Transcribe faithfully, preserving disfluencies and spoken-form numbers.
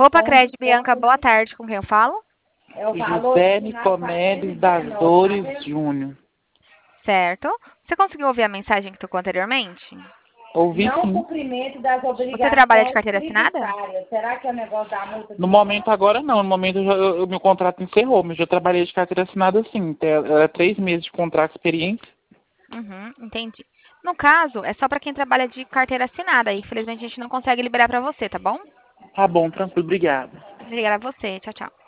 Poupa Pão de Crédito, Bianca, forma. boa tarde. Com quem eu falo? É o valor José de Nicomedes das Dores Júnior. Certo. Você conseguiu ouvir a mensagem que tocou anteriormente? Ouvi não sim. cumprimento das Você trabalha de obrigações carteira assinada? tributárias. Será que é o negócio da multa? No momento agora não, no momento eu já- eu- meu contrato encerrou, mas eu já trabalhei de carteira assinada sim. Era três meses de contrato de experiência. Uhum, entendi. No caso, é só para quem trabalha de carteira assinada. Infelizmente, a gente não consegue liberar para você, tá bom? Tá bom, tranquilo, obrigado. Obrigada a você. Tchau, tchau.